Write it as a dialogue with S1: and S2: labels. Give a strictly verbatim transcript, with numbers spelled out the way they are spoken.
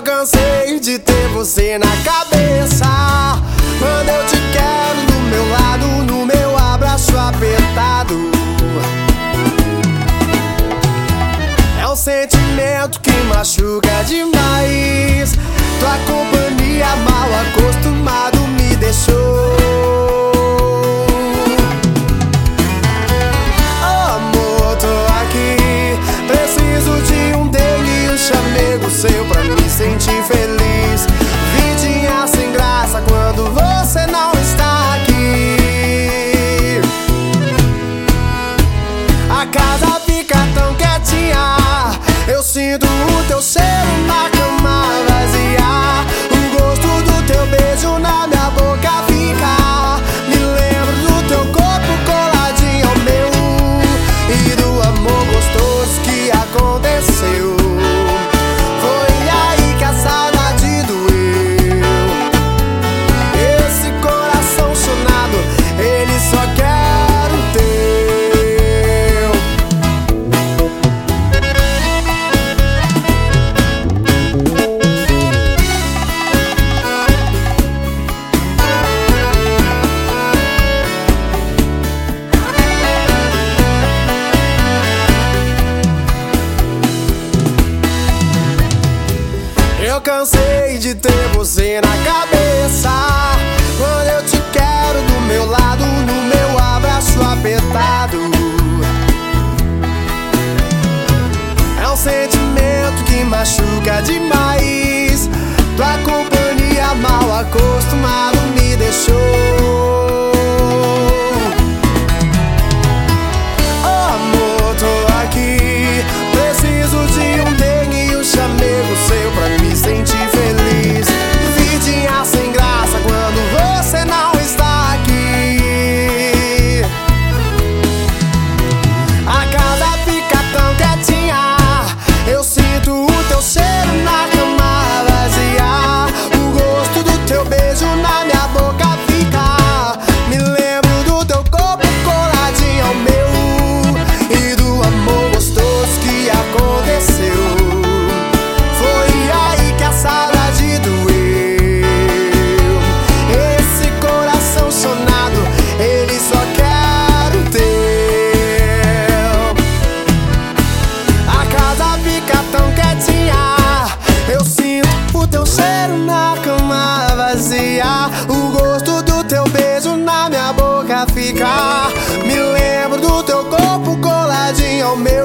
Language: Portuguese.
S1: Eu cansei de ter você na cabeça. Quando eu te quero do meu lado, no meu abraço apertado. É um sentimento que machuca demais. Tua companhia mal acostumado me deixou. Oh, amor, tô aqui. Preciso de um dele, um chamego seu pra me sentir feliz. Vidinha sem graça quando você não está aqui. A casa fica tão quietinha. Eu sinto o teu cheiro na cama vazia. O gosto do teu beijo na minha boca fica. Me lembro do teu corpo coladinho ao meu e do amor gostoso que aconteceu. Foi aí que a saudade doeu. Esse coração sonado, ele só quer o teu. Eu cansei de ter você na cabeça. Quando eu te quero do meu lado, no meu abraço apertado. É um sentimento que machuca demais. Tua companhia mal acostumado me deixou. Oh, amor, tô aqui. Preciso de um dengue e um chamego seu pra me sentir feliz. Vidinha sem graça quando você não está aqui. A casa fica tão quietinha. Eu sinto o teu cheiro na cama vazia. O gosto do teu beijo na minha boca fica. Me lembro do teu corpo coladinho ao meu e do amor gostoso que aconteceu. Foi aí que a saudade doeu. Esse coração sonado, ele só quer o teu. A casa fica tão quietinha. Eu sinto o teu cheiro na cama vazia. O gosto do teu beijo na minha boca fica. Me lembro do teu corpo coladinho ao meu